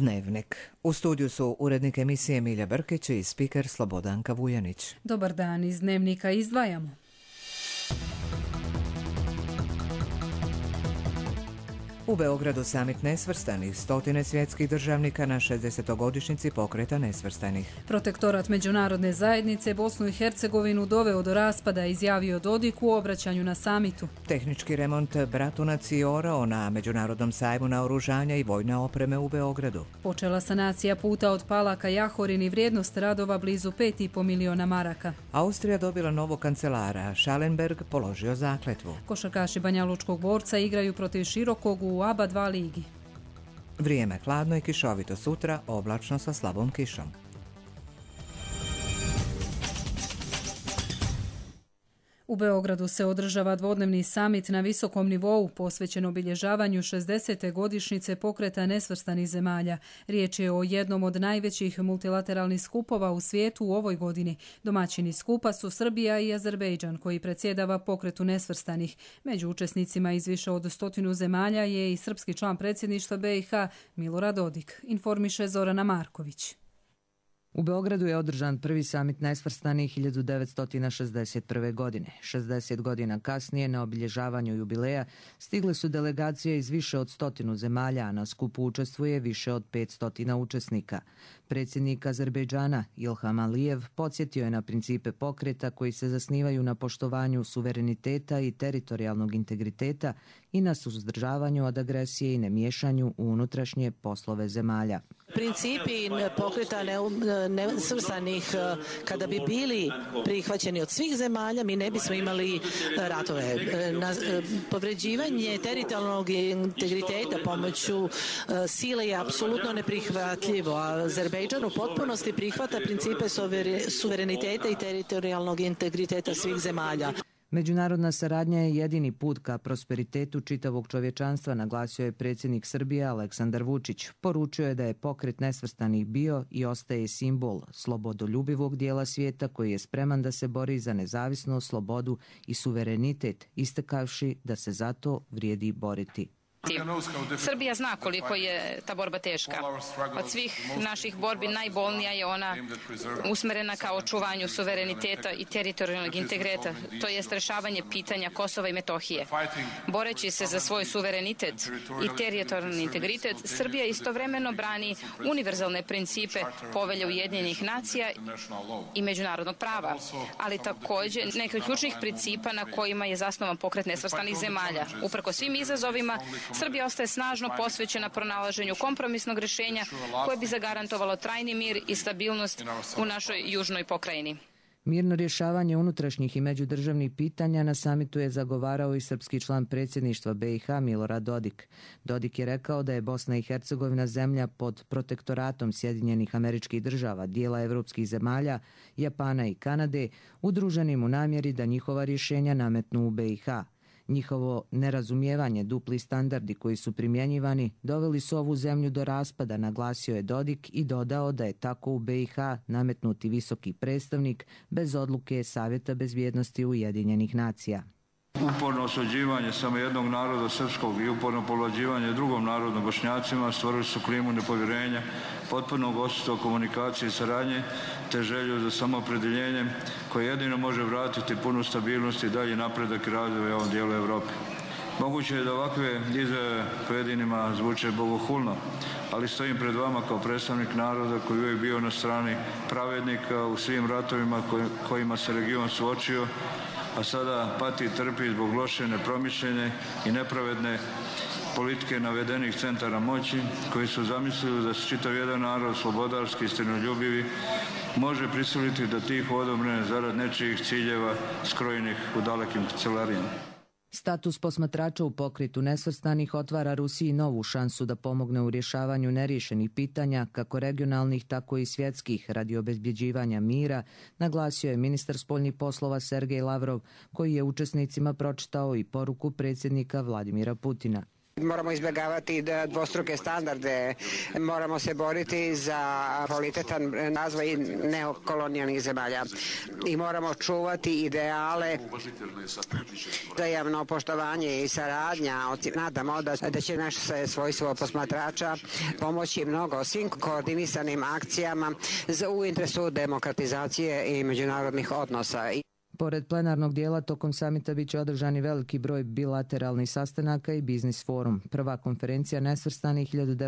Dnevnik. U studiju su urednik emisije Milja Brkić i spiker Slobodanka Vujanić. Dobar dan, iz Dnevnika izdvajamo. U Beogradu samit nesvrstanih, stotine svjetskih državnika na 60-godišnjici pokreta nesvrstanih. Protektorat međunarodne zajednice Bosnu i Hercegovinu doveo do raspada, izjavio Dodik u obraćanju na samitu. Tehnički remont Bratunac i Orao na Međunarodnom sajmu naoružanja i vojne opreme u Beogradu. Počela sanacija puta od Palaka Jahorin i vrijednost radova blizu 5,5 miliona maraka. Austrija dobila novog kancelara, Schallenberg položio zakletvu. Košarkaši Banjalučkog Borca igraju protiv Širokog u ABA 2 ligi. Vrijeme hladno i kišovito, sutra oblačno sa slabom kišom. U Beogradu se održava dvodnevni samit na visokom nivou posvećen obilježavanju 60. godišnjice pokreta nesvrstanih zemalja. Riječ je o jednom od najvećih multilateralnih skupova u svijetu u ovoj godini. Domaćini skupa su Srbija i Azerbejdžan, koji predsjedava pokretu nesvrstanih. Među učesnicima iz više od 100 zemalja je i srpski član predsjedništva BiH Milorad Dodik, informiše Zorana Marković. U Beogradu je održan prvi samit nesvrstanih 1961. godine. 60 godina kasnije na obilježavanju jubileja stigle su delegacije iz više od 100 zemalja, a na skupu učestvuje više od 500 učesnika. Predsjednik Azerbejdžana Ilham Alijev podsjetio je na principe pokreta koji se zasnivaju na poštovanju suvereniteta i teritorijalnog integriteta i na suzdržavanju od agresije i nemiješanju u unutrašnje poslove zemalja. Principi pokreta nesvrstanih, kada bi bili prihvaćeni od svih zemalja, mi ne bismo imali ratove. Povređivanje teritorijalnog integriteta pomoću sile je apsolutno neprihvatljivo. Azerbejdžan u potpunosti prihvata principe suvereniteta i teritorijalnog integriteta svih zemalja. Međunarodna saradnja je jedini put ka prosperitetu čitavog čovječanstva, naglasio je predsjednik Srbije Aleksandar Vučić. Poručio je da je pokret nesvrstanih bio i ostaje simbol slobodoljubivog dijela svijeta koji je spreman da se bori za nezavisnost, slobodu i suverenitet, istakavši da se zato vrijedi boriti. Srbija zna koliko je ta borba teška. Od svih naših borbi najbolnija je ona usmerena ka očuvanju suvereniteta i teritorijalnog integriteta, to jest rješavanje pitanja Kosova i Metohije. Boreći se za svoj suverenitet i teritorijalni integritet, Srbija istovremeno brani univerzalne principe Povelje Ujedinjenih nacija i međunarodnog prava, ali također neke od ključnih principa na kojima je zasnovan pokret nesvrstanih zemalja. Uprko svim izazovima, Srbija ostaje snažno posvećena pronalaženju kompromisnog rješenja koje bi zagarantovalo trajni mir i stabilnost u našoj južnoj pokrajini. Mirno rješavanje unutrašnjih i međudržavnih pitanja na samitu je zagovarao i srpski član predsjedništva BiH Milorad Dodik. Dodik je rekao da je Bosna i Hercegovina zemlja pod protektoratom Sjedinjenih Američkih Država, dijela evropskih zemalja, Japana i Kanade, udruženim u namjeri da njihova rješenja nametnu u BiH. Njihovo nerazumijevanje, dupli standardi koji su primjenjivani, doveli su ovu zemlju do raspada, naglasio je Dodik i dodao da je tako u BiH nametnuti visoki predstavnik bez odluke Savjeta bezbjednosti Ujedinjenih nacija. Uporno osuđivanje samo jednog naroda srpskog i uporno povlađivanje drugom narodu Bošnjacima stvorili su klimu nepovjerenja, potpunog odsustva komunikacije i saradnje te želju za samoopredjeljenjem koje jedino može vratiti punu stabilnost i dalji napredak i razvoj u ovom dijelu Europe. Moguće je da ovakve izjave pojedinima zvuče bogohulno, ali stojim pred vama kao predstavnik naroda koji je uvijek bio na strani pravednika u svim ratovima kojima se region suočio, a sada pati i trpi zbog loše, nepromišljene i nepravedne politike navedenih centara moći koji su zamislili da se čitav jedan narod slobodarski i istinoljubivi može prisiliti da tiho odomre zarad nečijih ciljeva skrojenih u dalekim kancelarijama. Status posmatrača u pokretu nesvrstanih otvara Rusiji novu šansu da pomogne u rješavanju neriješenih pitanja, kako regionalnih, tako i svjetskih, radi obezbjeđivanja mira, naglasio je ministar spoljnih poslova Sergej Lavrov, koji je učesnicima pročitao i poruku predsjednika Vladimira Putina. Moramo izbjegavati dvostruke standarde, moramo se boriti za kvalitetan razvoj neokolonijalnih zemalja i moramo čuvati ideale uzajamno poštovanje i saradnja. Nadamo da će naše svojstvo posmatrača pomoći mnogo svim koordinisanim akcijama u interesu demokratizacije i međunarodnih odnosa. Pored plenarnog dijela, tokom samita bit će održani veliki broj bilateralnih sastanaka i biznis forum. Prva konferencija nesvrstanih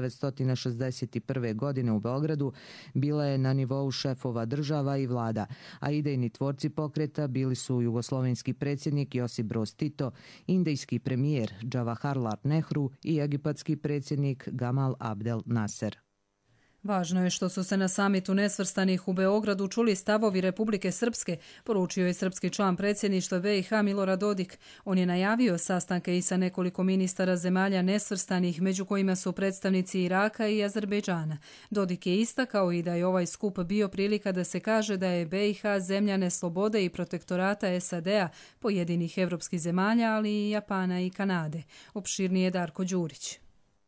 1961. godine u Beogradu bila je na nivou šefova država i vlada, a idejni tvorci pokreta bili su jugoslovenski predsjednik Josip Broz Tito, indijski premijer Džavaharlal Nehru i egipatski predsjednik Gamal Abdel Nasser. Važno je što su se na samitu nesvrstanih u Beogradu čuli stavovi Republike Srpske, poručio je srpski član predsjedništva BiH Milorad Dodik. On je najavio sastanke i sa nekoliko ministara zemalja nesvrstanih, među kojima su predstavnici Iraka i Azerbejdžana. Dodik je istakao i da je ovaj skup bio prilika da se kaže da je BiH zemlja neslobode i protektorata SAD-a, pojedinih evropskih zemalja, ali i Japana i Kanade. Opširnije Darko Đurić.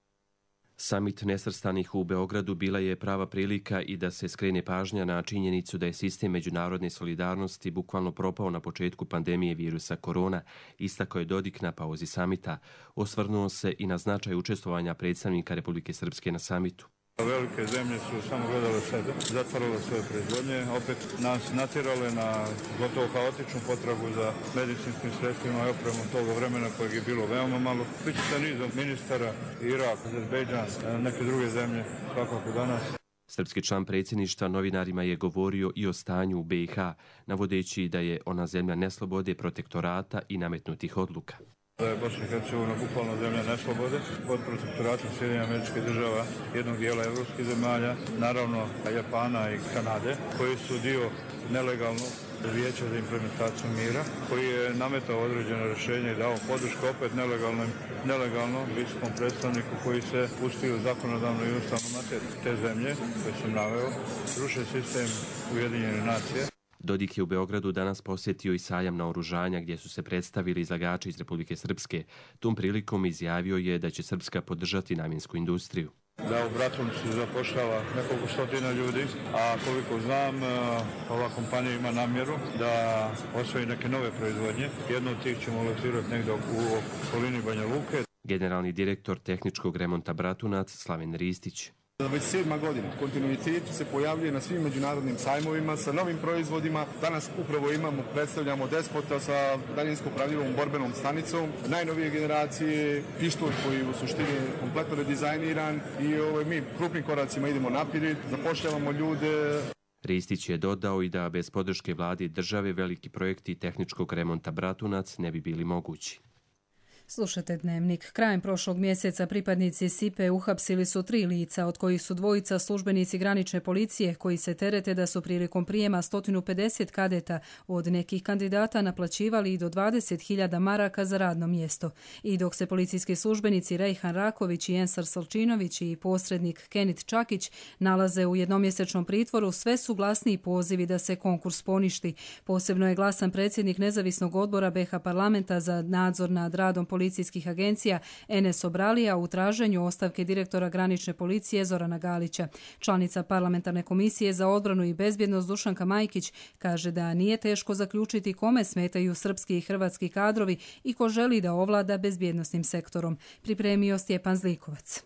Samit nesvrstanih u Beogradu bila je prava prilika i da se skrene pažnja na činjenicu da je sistem međunarodne solidarnosti bukvalno propao na početku pandemije virusa korona, istakao je Dodik na pauzi samita. Osvrnuo se i na značaj učestvovanja predstavnika Republike Srpske na samitu. Velike zemlje su samo gledale sebe, zatvarale svoje proizvodnje, opet nas natjerale na gotovo haotičnu potragu za medicinskim sredstvima i opremom toga vremena kojeg je bilo veoma malo. Biće sa nizom ministara, Irak, Azerbejdžan, neke druge zemlje, svakako danas. Srpski član predsjedništva novinarima je govorio i o stanju u BiH, navodeći da je ona zemlja neslobode, protektorata i nametnutih odluka. Da je Bosna i Hercegovina bukvalno zemlja neslobode, pod protektoratom Sjedinjenih Američkih Država, jednog dijela evropskih zemalja, naravno Japana i Kanade, koji su dio nelegalnog vijeća za implementaciju mira, koji je nametao određeno rješenje i dao podršku opet nelegalnom visokom predstavniku koji se pustio u zakonodavnu i ustavnu materiju. Te zemlje, koje sam naveo, ruše sistem Ujedinjenih nacija. Dodik je u Beogradu danas posjetio i sajam naoružanja gdje su se predstavili izlagači iz Republike Srpske. Tom prilikom izjavio je da će Srpska podržati namjensku industriju. Da u Bratuncu zapošljava nekoliko stotina ljudi, a koliko znam, ova kompanija ima namjeru da osvoji neke nove proizvodnje. Jednu od tih ćemo locirati negdje u okolini Banja Luke. Generalni direktor tehničkog remonta Bratunac Slaven Ristić. Već 7. godina kontinuitet se pojavljuje na svim međunarodnim sajmovima sa novim proizvodima. Danas upravo predstavljamo Despota sa daljinsko upravljivom borbenom stanicom najnovije generacije, pištolj koji u suštini je kompletno redizajniran i mi krupnim koracima idemo naprijed, zapošljavamo ljude. Ristić je dodao i da bez podrške vlade i države veliki projekti tehničkog remonta Bratunac ne bi bili mogući. Slušajte Dnevnik. Krajem prošlog mjeseca pripadnici SIPE uhapsili su 3 lica, od kojih su 2 službenici granične policije koji se terete da su prilikom prijema 150 kadeta od nekih kandidata naplaćivali i do 20.000 maraka za radno mjesto. I dok se policijski službenici Rejhan Raković i Ensar Salčinović i posrednik Kenit Čakić nalaze u jednomjesečnom pritvoru, sve su glasniji pozivi da se konkurs poništi. Posebno je glasan predsjednik nezavisnog odbora BiH parlamenta za nadzor nad radom policijskih agencija Enes Obralija u traženju ostavke direktora granične policije Zorana Galića. Članica parlamentarne komisije za odbranu i bezbjednost Dušanka Majkić kaže da nije teško zaključiti kome smetaju srpski i hrvatski kadrovi i ko želi da ovlada bezbjednosnim sektorom. Pripremio Stjepan Zlikovac.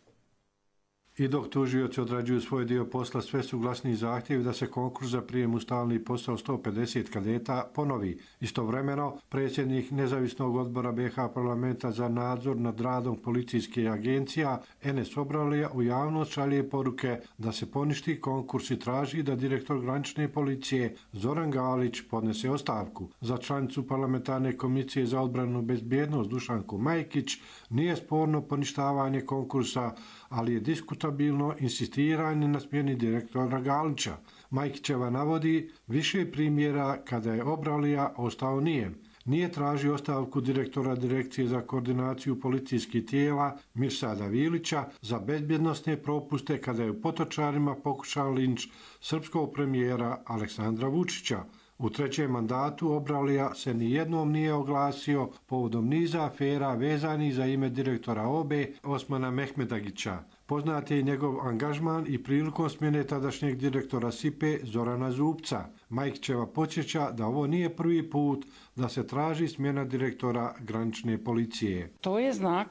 I dok tužioci odrađuju svoj dio posla, sve su glasniji zahtjevi da se konkurs za prijem u stalni posao 150 kadeta ponovi. Istovremeno, predsjednik nezavisnog odbora BiH parlamenta za nadzor nad radom policijske agencija Enes Obralija u javnost šalje poruke da se poništi konkurs i traži da direktor granične policije Zoran Galić podnese ostavku. Za članicu parlamentarne komisije za odbranu i bezbjednost Dušanku Majkić nije sporno poništavanje konkursa, ali je diskutabilno insistiranje na smjeni direktora Galića. Majkićeva navodi više primjera kada je Obralija ostao nijem. Nije tražio ostavku direktora Direkcije za koordinaciju policijskih tijela Mirsada Vilića za bezbjednosne propuste kada je u Potočarima pokušao linč srpskog premijera Aleksandra Vučića. U trećem mandatu Obralija se nijednom nije oglasio povodom niza afera vezanih za ime direktora OBE Osmana Mehmedagića. Poznat je njegov angažman i prilikom smjene tadašnjeg direktora SIPE Zorana Zupca. Majkićeva podsjeća da ovo nije prvi put da se traži smjena direktora granične policije. To je znak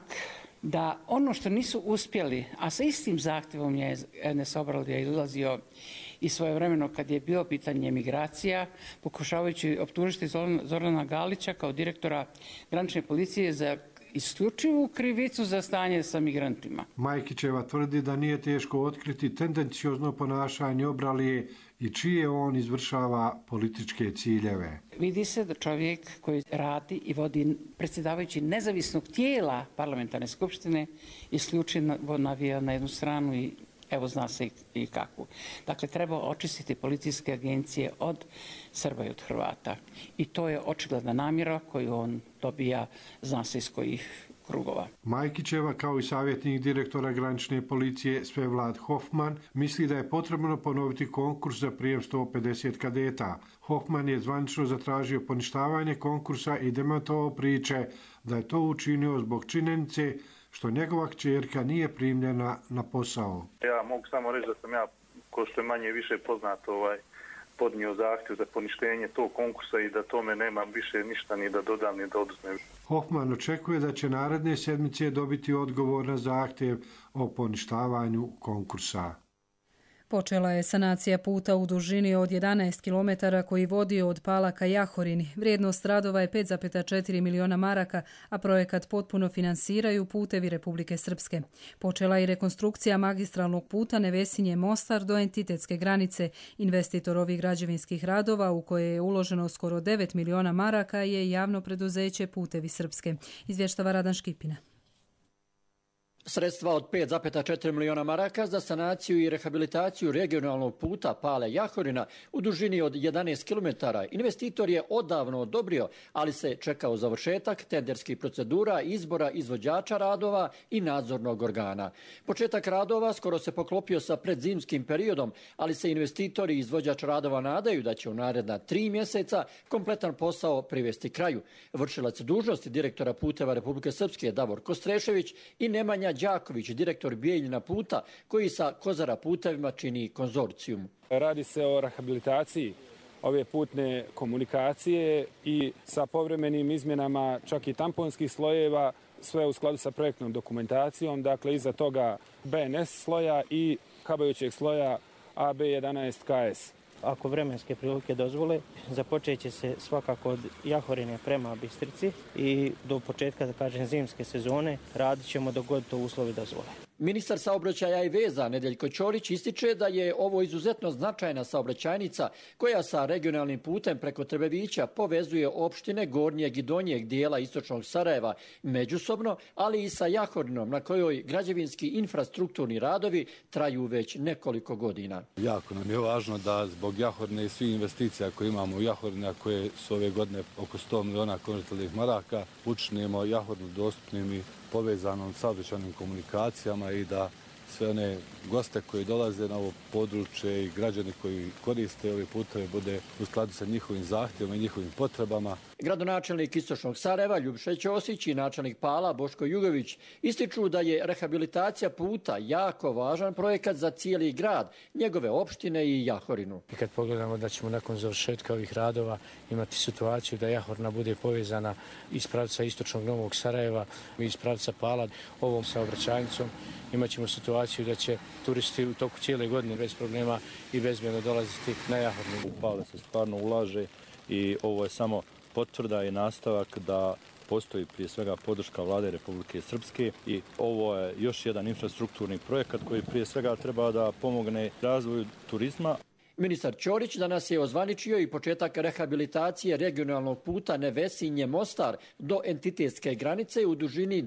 da ono što nisu uspjeli, a sa istim zahtjevom je Ernest Obralija izlazio i svojevremeno kad je bilo pitanje migracija, pokušavajući optužiti Zorana Galića kao direktora granične policije za isključivu krivicu za stanje sa migrantima. Majkićeva tvrdi da nije teško otkriti tendenciozno ponašanje Obralije i čije on izvršava političke ciljeve. Vidi se da čovjek koji radi i vodi predsjedavajući nezavisnog tijela parlamentarne skupštine isključivo navija na jednu stranu i evo zna se i kakvu. Dakle, treba očistiti policijske agencije od Srba i od Hrvata. I to je očigledna namjera koju on dobija, zna se iz kojih krugova. Majkićeva, kao i savjetnik direktora granične policije Svevlad Hoffman, misli da je potrebno ponoviti konkurs za prijem 150 kadeta. Hoffman je zvanično zatražio poništavanje konkursa i demantovao priče da je to učinio zbog činjenice što njegova kćerka nije primljena na posao. Ja mogu samo reći da sam ja, ko što je manje više poznato, podnio zahtjev za poništenje tog konkursa i da tome nemam više ništa ni da dodam ni da oduzmem. Hoffman očekuje da će naredne sedmice dobiti odgovor na zahtjev o poništavanju konkursa. Počela je sanacija puta u dužini od 11 km koji vodi od Pala ka Jahorini. Vrijednost radova je 5,4 miliona maraka, a projekat potpuno finansiraju Putevi Republike Srpske. Počela je i rekonstrukcija magistralnog puta Nevesinje-Mostar do entitetske granice. Investitor ovih građevinskih radova, u koje je uloženo skoro 9 miliona maraka, je javno preduzeće Putevi Srpske. Izvještava Radan Škipina. Sredstva od 5,4 miliona maraka za sanaciju i rehabilitaciju regionalnog puta Pale-Jahorina u dužini od 11 km investitor je odavno odobrio, ali se čekao završetak tenderskih procedura, izbora izvođača radova i nadzornog organa. Početak radova skoro se poklopio sa predzimskim periodom, ali se investitori i izvođač radova nadaju da će u naredna 3 mjeseca kompletan posao privesti kraju. Vršilac dužnosti direktora Puteva Republike Srpske Davor Kostrešević i Nemanja Đaković, direktor Bijeljina puta, koji sa Kozara putevima čini konzorcijum. Radi se o rehabilitaciji ove putne komunikacije i sa povremenim izmjenama čak i tamponskih slojeva, sve u skladu sa projektnom dokumentacijom, dakle iza toga BNS sloja i habajućeg sloja AB11 KS. Ako vremenske prilike dozvole, započet će se svakako od Jahorine prema Bistrici i do početka, da kažem, zimske sezone radit ćemo dok god to uslovi dozvole. Ministar saobraćaja i veza Nedeljko Ćorić ističe da je ovo izuzetno značajna saobraćajnica koja sa regionalnim putem preko Trebevića povezuje opštine gornjeg i donjeg dijela istočnog Sarajeva međusobno, ali i sa Jahorinom na kojoj građevinski infrastrukturni radovi traju već nekoliko godina. Jako nam je važno da zbog Jahorine i svih investicija koje imamo u Jahorini, a koje su ove godine oko 100 miliona konvertibilnih maraka, učinimo Jahorinu dostupnim i povezanom saobraćajnim komunikacijama i da sve one goste koji dolaze na ovo područje i građani koji koriste ove puteve bude u skladu sa njihovim zahtjevima i njihovim potrebama. Gradonačelnik istočnog Sarajeva Ljubša Ćosić i načelnik Pala Boško Jugović ističu da je rehabilitacija puta jako važan projekat za cijeli grad, njegove opštine i Jahorinu. I kad pogledamo da ćemo nakon završetka ovih radova imati situaciju da Jahorina bude povezana iz pravca istočnog Novog Sarajeva i iz pravca Pala ovom saobraćajnicom, imat ćemo situaciju da će turisti u toku cijele godine bez problema i bezbjedno dolaziti na Jahorinu. U Pale se stvarno ulaže i ovo je samo potvrda i nastavak da postoji prije svega podrška Vlade Republike Srpske i ovo je još jedan infrastrukturni projekat koji prije svega treba da pomogne razvoju turizma. Ministar Ćorić danas je ozvaničio i početak rehabilitacije regionalnog puta Nevesinje-Mostar do entitetske granice u dužini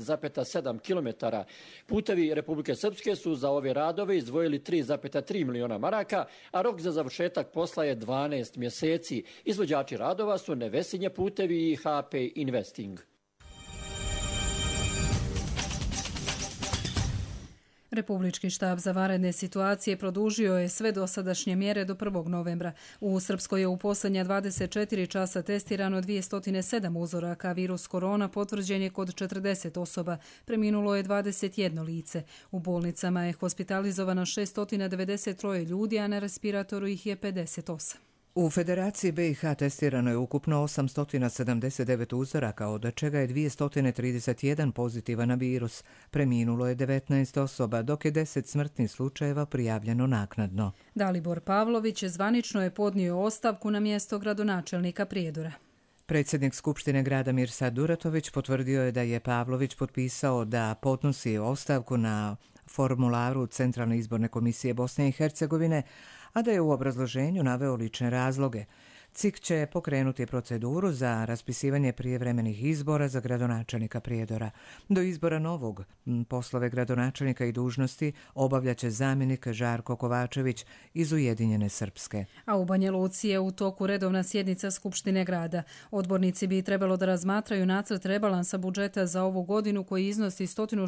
10,7 km. Putevi Republike Srpske su za ove radove izdvojili 3,3 miliona maraka, a rok za završetak posla je 12 mjeseci. Izvođači radova su Nevesinje putevi i HP Investing. Republički štab za vanredne situacije produžio je sve dosadašnje mjere do 1. novembra. U Srpskoj je u posljednja 24 časa testirano 207 uzoraka. Virus korona potvrđen je kod 40 osoba. Preminulo je 21 lice. U bolnicama je hospitalizovano 693 ljudi, a na respiratoru ih je 58. U Federaciji BiH testirano je ukupno 879 uzoraka, od čega je 231 pozitivan na virus. Preminulo je 19 osoba, dok je 10 smrtnih slučajeva prijavljeno naknadno. Dalibor Pavlović zvanično je podnio ostavku na mjesto gradonačelnika Prijedora. Predsjednik Skupštine grada Mirsad Duratović potvrdio je da je Pavlović potpisao da podnosi ostavku na formularu Centralne izborne komisije Bosne i Hercegovine, a da je u obrazloženju naveo lične razloge. CIK će pokrenuti proceduru za raspisivanje prijevremenih izbora za gradonačelnika Prijedora. Do izbora novog poslove gradonačelnika i dužnosti obavljaće zamjenik Žarko Kovačević iz Ujedinjene Srpske. A u Banja Luci je u toku redovna sjednica Skupštine grada. Odbornici bi trebalo da razmatraju nacrt rebalansa budžeta za ovu godinu koji iznosi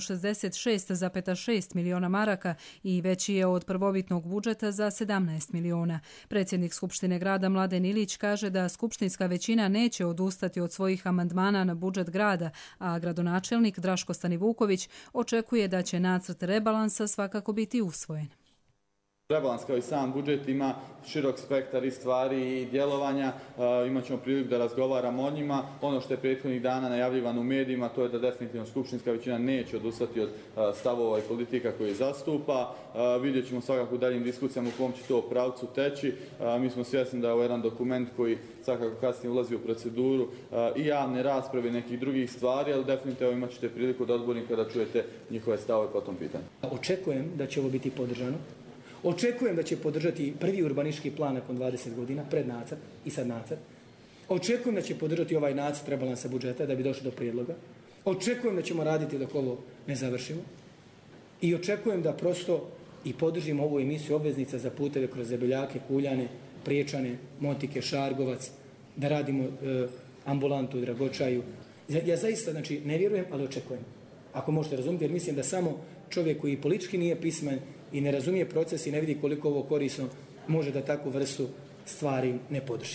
166,6 miliona maraka i veći je od prvobitnog budžeta za 17 miliona. Predsjednik Skupštine grada Mladen Ilić kaže da skupštinska većina neće odustati od svojih amandmana na budžet grada, a gradonačelnik Draško Stanivuković očekuje da će nacrt rebalansa svakako biti usvojen. Rebalans kao i sam budžet ima širok spektar i stvari i djelovanja, imat ćemo priliku da razgovaramo o njima. Ono što je prethodnih dana najavljivano u medijima, to je da definitivno skupštinska većina neće odustati od stavova i politika koje zastupa. Vidjet ćemo svakako u daljim diskusijama u kom će to pravcu teći. Mi smo svjesni da je ovo jedan dokument koji svakako kasnije ulazi u proceduru i javne rasprave i nekih drugih stvari, ali definitivno imat ćete priliku da odbornika da čujete njihove stavove po tom pitanju. Očekujem da će ovo biti podržano. Očekujem da će podržati prvi urbanistički plan nakon 20 godina, pred nacrt i sad nacrt. Očekujem da će podržati ovaj nacrt rebalansa budžeta da bi došlo do prijedloga. Očekujem da ćemo raditi dok ovo ne završimo. I očekujem da prosto i podržimo ovu emisiju obveznica za puteve kroz Zabeljake, Kuljane, Priječane, Motike, Šargovac, da radimo ambulantu u Dragočaju. Ja zaista ne vjerujem, ali očekujem. Ako možete razumjeti, jer mislim da samo čovjek koji politički nije pismen i ne razumije proces i ne vidi koliko ovo korisno, može da takvu vrstu stvari ne podrži.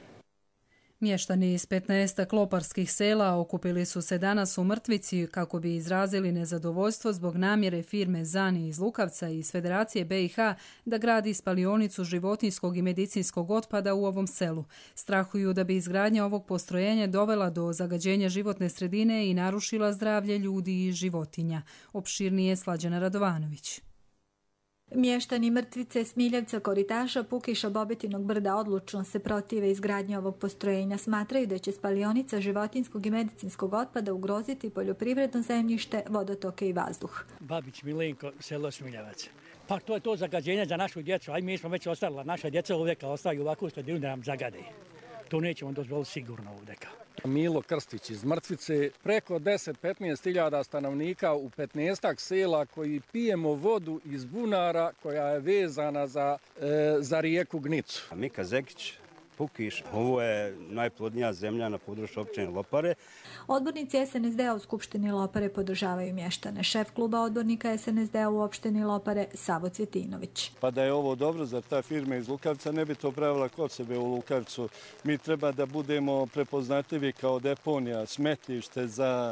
Mještani iz 15 kloparskih sela okupili su se danas u Mrtvici kako bi izrazili nezadovoljstvo zbog namjere firme Zani iz Lukavca i iz Federacije BiH da gradi spalionicu životinjskog i medicinskog otpada u ovom selu. Strahuju da bi izgradnja ovog postrojenja dovela do zagađenja životne sredine i narušila zdravlje ljudi i životinja. Opširnije Slađana Radovanović. Mještani Mrtvice, Smiljevca, Koritaša, Pukiša, Bobetinog brda odlučno se protive izgradnje ovog postrojenja. Smatraju da će spalionica životinjskog i medicinskog otpada ugroziti poljoprivredno zemljište, vodotoke i vazduh. Babić Milenko, selo Smiljevac. Pa to je to zagađenje za našu djecu. Aj mi smo već ostala, naša djeca ovdje ostaju ovako sredinu da nam zagade. To nećemo dozvoliti sigurno ovdje. Milo Krstić iz Mrtvice, preko 10-15 hiljada stanovnika u 15 sela koji pijemo vodu iz bunara koja je vezana za rijeku Gnicu. Mika Zekić, Pukiš, ovo je najplodnija zemlja na području općine Lopare. Odbornici SNSD-a u Skupštini Lopare podržavaju mještane. Šef kluba odbornika SNSD-a u opštini Lopare, Savo Cvjetinović. Pa da je ovo dobro za ta firma iz Lukavca, ne bi to pravila kod sebe u Lukavcu. Mi treba da budemo prepoznatljivi kao deponija, smetlište za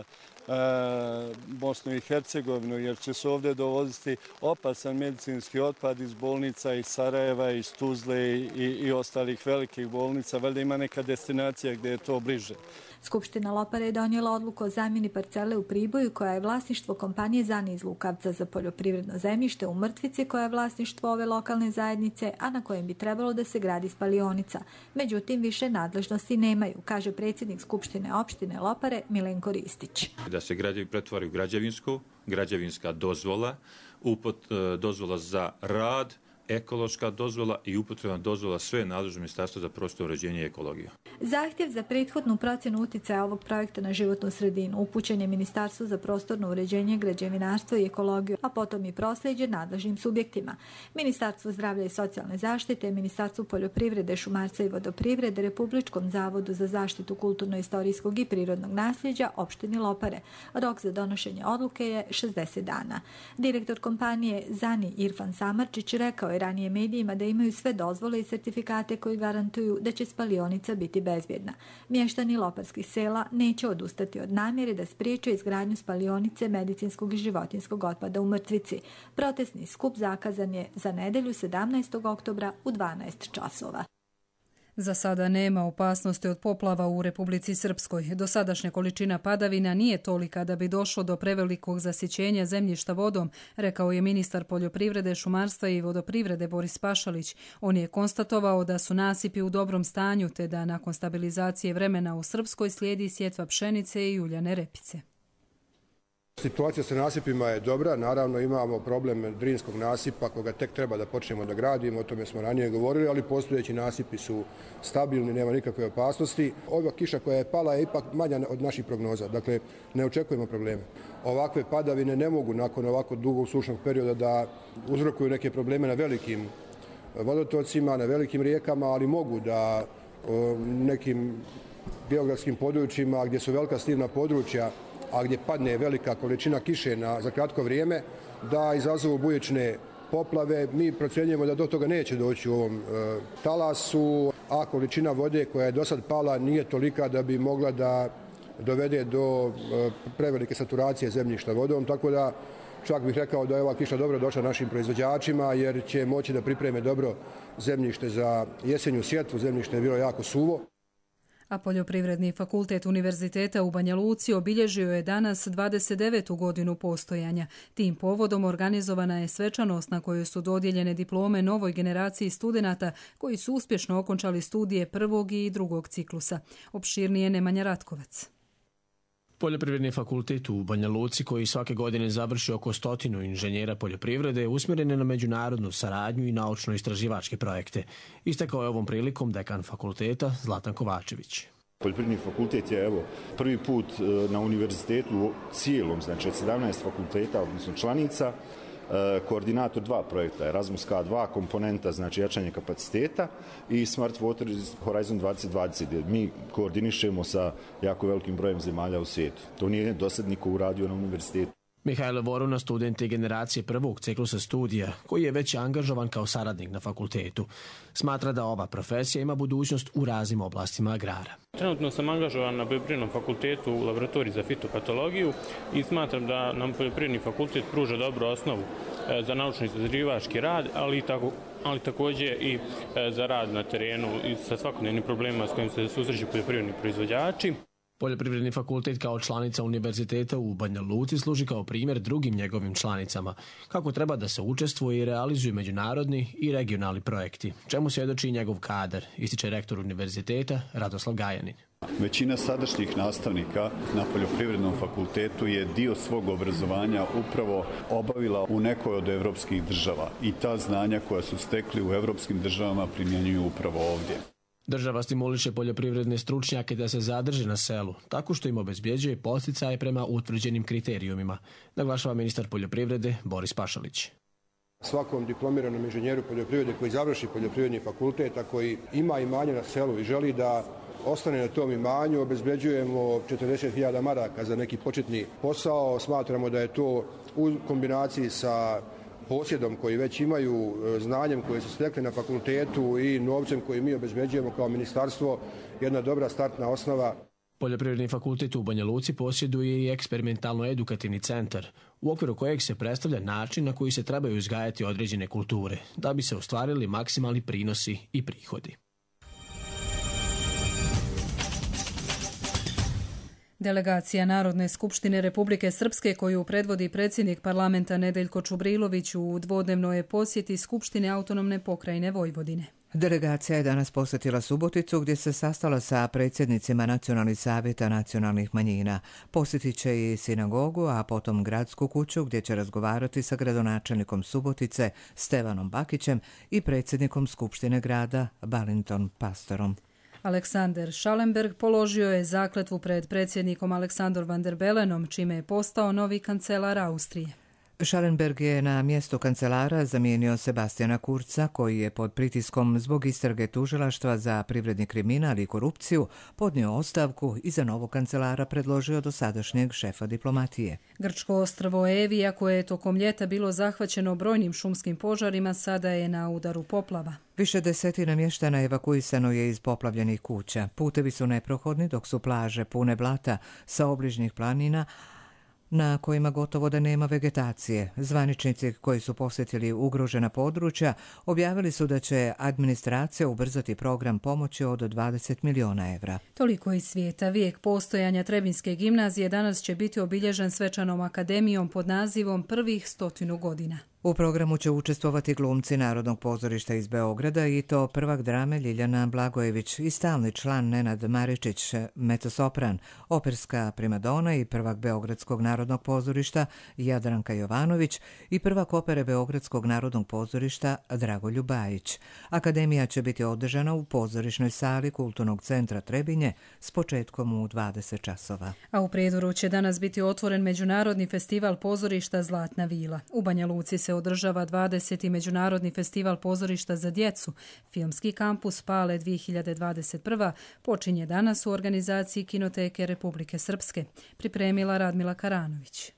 Bosnu i Hercegovinu, jer će se ovdje dovoziti opasan medicinski otpad iz bolnica iz Sarajeva, iz Tuzle i ostalih velikih bolnica. Valjda ima neka destinacija gdje je to bliže. Skupština Lopare je donijela odluku o zamjeni parcele u Priboju koja je vlasništvo kompanije Zani iz Lukavca za poljoprivredno zemljište u Mrtvici koja je vlasništvo ove lokalne zajednice, a na kojem bi trebalo da se gradi spalionica. Međutim, više nadležnosti nemaju, kaže predsjednik Skupštine opštine Lopare Milenko Ristić. Da se građevi pretvari u građevinska dozvola, dozvola za rad, ekološka dozvola i upotrebna dozvola sve nadležno Ministarstvo za prostorno uređenje i ekologiju. Zahtjev za prethodnu procjenu utjecaja ovog projekta na životnu sredinu upućen je Ministarstvu za prostorno uređenje, građevinarstvo i ekologiju, a potom i prosljeđen nadležnim subjektima. Ministarstvu zdravlja i socijalne zaštite, Ministarstvu poljoprivrede, šumarstva i vodoprivrede, Republičkom zavodu za zaštitu kulturno-istorijskog i prirodnog nasljeđa, opštini Lopare. Rok za donošenje odluke je 60 dana. Direktor kompanije ZANI Irfan Samarčić rekao je ranije medijima da imaju sve dozvole i sertifikate koji garantuju da će spalionica biti bezbjedna. Mještani loparskih sela neće odustati od namjere da spriječe izgradnju spalionice medicinskog i životinjskog otpada u Mrtvici. Protestni skup zakazan je za nedjelju 17. oktobra u 12 časova. Za sada nema opasnosti od poplava u Republici Srpskoj. Dosadašnja količina padavina nije tolika da bi došlo do prevelikog zasićenja zemljišta vodom, rekao je ministar poljoprivrede, šumarstva i vodoprivrede Boris Pašalić. On je konstatovao da su nasipi u dobrom stanju te da nakon stabilizacije vremena u Srpskoj slijedi sjetva pšenice i uljane repice. Situacija sa nasipima je dobra, naravno imamo problem Drinskog nasipa koga tek treba da počnemo da gradimo, o tome smo ranije govorili, ali postojeći nasipi su stabilni, nema nikakve opasnosti. Ova kiša koja je pala je ipak manja od naših prognoza, dakle ne očekujemo probleme. Ovakve padavine ne mogu nakon ovako dugog sušnog perioda da uzrokuju neke probleme na velikim vodotocima, na velikim rijekama, ali mogu da nekim geografskim područjima gdje su velika slivna područja, a gdje padne velika količina kiše za kratko vrijeme, da izazovu bujične poplave. Mi procjenjujemo da do toga neće doći u ovom talasu, a količina vode koja je do sad pala nije tolika da bi mogla da dovede do prevelike saturacije zemljišta vodom, tako da čak bih rekao da je ova kiša dobro došla našim proizvođačima jer će moći da pripreme dobro zemljište za jesenju sjetvu, zemljište je bilo jako suvo. A Poljoprivredni fakultet Univerziteta u Banja Luci obilježio je danas 29. godinu postojanja. Tim povodom organizovana je svečanost na kojoj su dodijeljene diplome novoj generaciji studenata koji su uspješno okončali studije prvog i drugog ciklusa. Opširnije Nemanja Ratkovac. Poljoprivredni fakultet u Banja Luci, koji svake godine završi oko 100 inženjera poljoprivrede, usmjeren je na međunarodnu saradnju i naučno-istraživačke projekte. Istakao je ovom prilikom dekan fakulteta Zlatan Kovačević. Poljoprivredni fakultet je prvi put na univerzitetu cijelom, znači 17 fakulteta, odnosno članica, koordinator dva projekta, Erasmus K2, komponenta, znači jačanje kapaciteta, i Smart Water Horizon 2020, gdje mi koordinišemo sa jako velikim brojem zemalja u svijetu. To nije dosad niko uradio na univerzitetu. Mihajlo Voruna, student je generacije prvog ciklusa studija, koji je već angažovan kao saradnik na fakultetu. Smatra da ova profesija ima budućnost u raznim oblastima agrara. Trenutno sam angažovan na Poljoprivrednom fakultetu u laboratoriji za fitopatologiju i smatram da nam Poljoprivredni fakultet pruža dobru osnovu za naučno-istraživački rad, ali također i za rad na terenu i sa svakodnevnim problemima s kojim se susreću poljoprivredni proizvođači. Poljoprivredni fakultet kao članica univerziteta u Banja Luci služi kao primjer drugim njegovim članicama, kako treba da se učestvuje i realizuju međunarodni i regionalni projekti, čemu svjedoči njegov kadar, ističe rektor univerziteta Radoslav Gajanin. Većina sadašnjih nastavnika na Poljoprivrednom fakultetu je dio svog obrazovanja upravo obavila u nekoj od evropskih država i ta znanja koja su stekli u evropskim državama primjenjuju upravo ovdje. Država stimuliše poljoprivredne stručnjake da se zadrže na selu, tako što im obezbjeđuje podsticaje prema utvrđenim kriterijumima, naglašava ministar poljoprivrede Boris Pašalić. Svakom diplomiranom inženjeru poljoprivrede koji završi poljoprivredni fakultet, a koji ima imanje na selu i želi da ostane na tom imanju, obezbeđujemo 40.000 maraka za neki početni posao. Smatramo da je to u kombinaciji sa posjedom koji već imaju, znanjem koje su stekli na fakultetu i novcem koji mi obezbeđujemo kao ministarstvo, jedna dobra startna osnova. Poljoprivredni fakultet u Banja Luci posjeduje i eksperimentalno-edukativni centar, u okviru kojeg se predstavlja način na koji se trebaju uzgajati određene kulture, da bi se ostvarili maksimalni prinosi i prihodi. Delegacija Narodne skupštine Republike Srpske, koju predvodi predsjednik parlamenta Nedeljko Čubrilović, u dvodnevnoj je posjeti Skupštine autonomne pokrajine Vojvodine. Delegacija je danas posjetila Suboticu gdje se sastala sa predsjednicima Nacionalnih savjeta nacionalnih manjina. Posjetit će i sinagogu, a potom gradsku kuću gdje će razgovarati sa gradonačelnikom Subotice Stevanom Bakićem i predsjednikom Skupštine grada Balinton Pastorom. Aleksander Schallenberg položio je zakletvu pred predsjednikom Aleksandrom Van der Belenom, čime je postao novi kancelar Austrije. Schallenberg je na mjestu kancelara zamijenio Sebastiana Kurza, koji je pod pritiskom zbog istrage tužilaštva za privredni kriminal i korupciju podnio ostavku i za novog kancelara predložio dosadašnjeg šefa diplomatije. Grčko ostrvo Evija, koje je tokom ljeta bilo zahvaćeno brojnim šumskim požarima, sada je na udaru poplava. Više desetina mještana evakuisano je iz poplavljenih kuća. Putevi su neprohodni, dok su plaže pune blata sa obližnjih planina, na kojima gotovo da nema vegetacije. Zvaničnici koji su posjetili ugrožena područja objavili su da će administracija ubrzati program pomoći od 20 milijuna evra. Toliko iz svijeta. Vijek postojanja Trebinjske gimnazije danas će biti obilježen svečanom akademijom pod nazivom Prvih 100 godina. U programu će učestvovati glumci Narodnog pozorišta iz Beograda i to prvak drame Ljiljana Blagojević i stalni član Nenad Maričić, mecosopran, operska primadona i prvak Beogradskog narodnog pozorišta Jadranka Jovanović i prvak opere Beogradskog narodnog pozorišta Dragoljub Bajić. Akademija će biti održana u pozorišnoj sali Kulturnog centra Trebinje s početkom u 20 časova. A u Prijedoru će danas biti otvoren Međunarodni festival pozorišta Zlatna vila. U Banja Luci se održava 20. Međunarodni festival pozorišta za djecu. Filmski kampus Pale 2021. počinje danas u organizaciji Kinoteke Republike Srpske. Pripremila Radmila Karanović.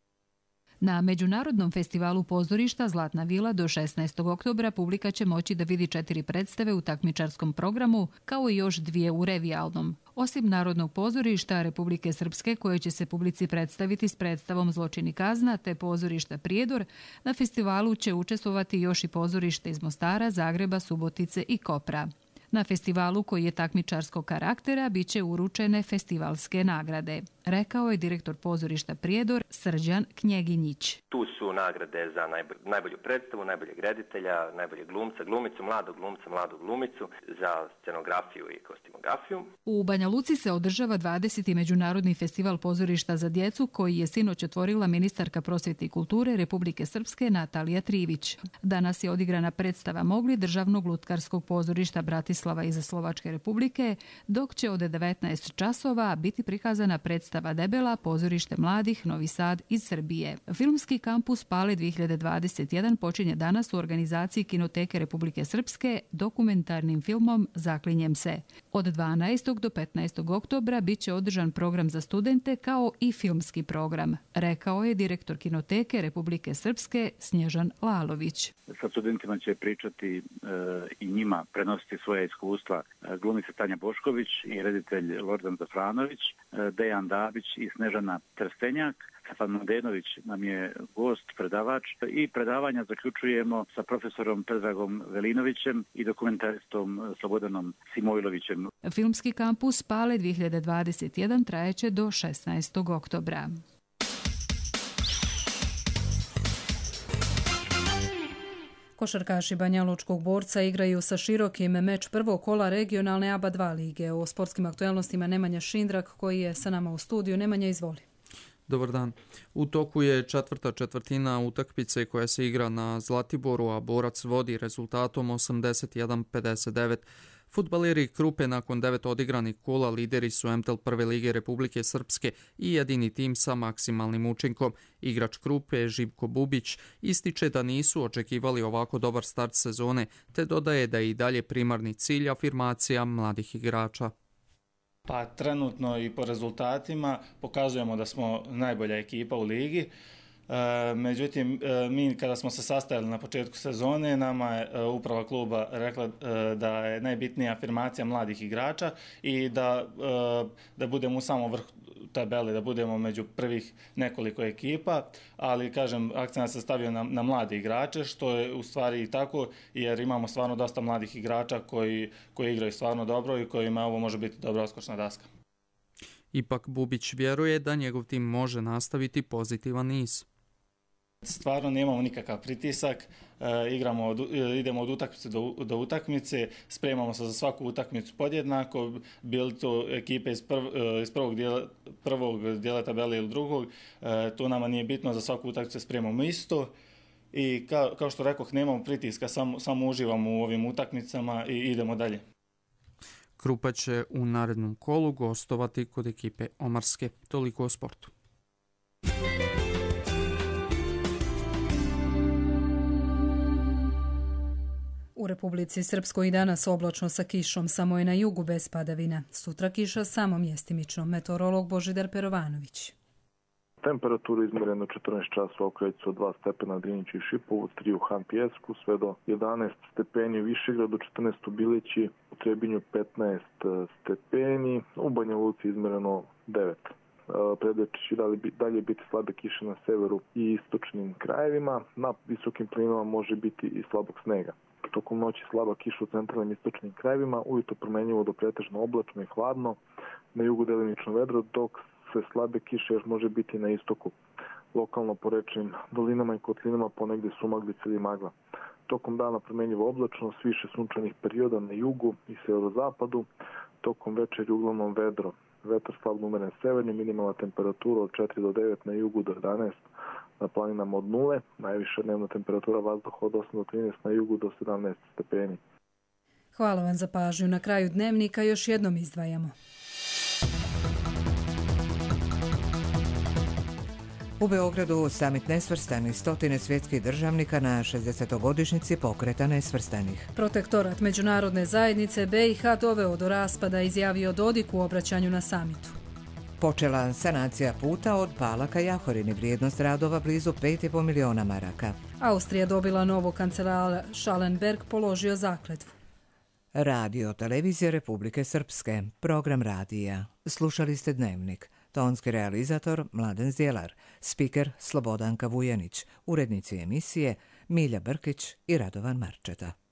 Na Međunarodnom festivalu pozorišta Zlatna vila do 16. oktobra publika će moći da vidi 4 predstave u takmičarskom programu, kao i još 2 u revijalnom. Osim Narodnog pozorišta Republike Srpske, koje će se publici predstaviti s predstavom Zločin i kazna, te pozorišta Prijedor, na festivalu će učestvovati još i pozorište iz Mostara, Zagreba, Subotice i Kopra. Na festivalu, koji je takmičarskog karaktera, bit će uručene festivalske nagrade, rekao je direktor pozorišta Prijedor Srđan Knjeginjić. Tu su nagrade za najbolju predstavu, najboljeg reditelja, najboljeg glumca, glumicu, mladu glumicu, za scenografiju i kostimografiju. U Banja Luci se održava 20. Međunarodni festival pozorišta za djecu, koji je sinoć otvorila ministarka prosvjete i kulture Republike Srpske Natalija Trivić. Danas je odigrana predstava Mogli državnog lutkarskog pozorišta Bratislava iz Slovačke Republike, dok će od 19 časova biti prikazana predstava Debela, pozorište mladih Novi Sad iz Srbije. Filmski kampus Pale 2021 počinje danas u organizaciji Kinoteke Republike Srpske dokumentarnim filmom Zaklinjem se. Od 12. do 15. oktobra bit će održan program za studente kao i filmski program, rekao je direktor Kinoteke Republike Srpske Snježan Lalović. Sa studentima će pričati i njima prenositi svoje iskustva glumica Tanja Bošković i reditelj Lordan Zafranović, Dejan Dabić i Snežana Trstenjak. Stefan Mladenović nam je gost, predavač, i predavanja zaključujemo sa profesorom Predragom Velinovićem i dokumentaristom Slobodanom Simojlovićem. Filmski kampus Pale 2021 trajeće do 16. oktobra. Košarkaši Banjalučkog Borca igraju sa Širokim meč prvog kola regionalne ABA 2 lige. O sportskim aktualnostima Nemanja Šindrak, koji je sa nama u studiju. Nemanja, izvoli. Dobar dan. U toku je četvrta četvrtina utakmice koja se igra na Zlatiboru, a Borac vodi rezultatom 81-59. Fudbaleri Krupe nakon 9 odigranih kola lideri su MTEL prve lige Republike Srpske i jedini tim sa maksimalnim učinkom. Igrač Krupe Živko Bubić ističe da nisu očekivali ovako dobar start sezone, te dodaje da je i dalje primarni cilj afirmacija mladih igrača. Pa trenutno i po rezultatima pokazujemo da smo najbolja ekipa u ligi. Međutim, mi kada smo se sastajali na početku sezone, nama je uprava kluba rekla da je najbitnija afirmacija mladih igrača i da budemo u samom vrhu tabele, da budemo među prvih nekoliko ekipa, ali kažem, akcent se stavio na mlade igrače, što je u stvari i tako, jer imamo stvarno dosta mladih igrača koji igraju stvarno dobro i kojima ovo može biti dobra odskočna daska. Ipak Bubić vjeruje da njegov tim može nastaviti pozitivan niz. Stvarno nemamo nikakav pritisak, idemo od utakmice do utakmice, spremamo se za svaku utakmicu podjednako, bili to ekipe iz prvog dijela tabele ili drugog, to nama nije bitno, za svaku utakmicu spremamo isto. I kao što rekoh, nemamo pritiska, samo uživamo u ovim utakmicama i idemo dalje. Krupa će u narednom kolu gostovati kod ekipe Omarske. Toliko o sportu. U Republici Srpskoj i danas oblačno sa kišom, samo je na jugu bez padavina. Sutra kiša samo mjestimično. Meteorolog Božidar Perovanović. Temperaturu izmjereno 14 časova u Krajicu od 2 stepena Drinići i Šipovu, 3 u Hampijesku, sve do 11 stepeni u Višegradu, 14 u Bilići, u Trebinju 15 stepeni, u Banja Luci izmjereno 9. Predveče će dalje biti slabe kiše na severu i istočnim krajevima, na visokim planinama može biti i slabog snega. Tokom noći slaba kiša u centralnim istočnim krajevima, ujutro promjenjivo do pretežno oblačno i hladno, na jugu delimično vedro, dok se slabe kiše još može biti na istoku, lokalno po rečnim dolinama i kotlinama ponegdje sumaglica ili magla. Tokom dana promjenjivo oblačno s više sunčanih perioda na jugu i severozapadu, tokom večeri uglavnom vedro. Vetar slabno umeren severni, minimalna temperatura od 4 do 9 na jugu do 11 na planinama od 0, najviša dnevna temperatura vazduha od 8 do 13 na jugu do 17 stepeni. Hvala vam za pažnju. Na kraju dnevnika još jednom izdvajamo. U Beogradu samit nesvrstanih, stotine svjetskih državnika na 60-godišnjici pokreta nesvrstanih. Protektorat međunarodne zajednice BiH doveo do raspada, izjavio Dodik u obraćanju na samitu. Počela sanacija puta od Pala ka Jahorini, vrijednost radova blizu 5,5 miliona maraka. Austrija dobila novog kancelara, Schallenberg položio zakletvu. Radio televizija Republike Srpske, program radija. Slušali ste Dnevnik. Tonski realizator Mladen Zdjelar, spiker Slobodanka Vujanić, urednici emisije Milja Brkić i Radovan Marčeta.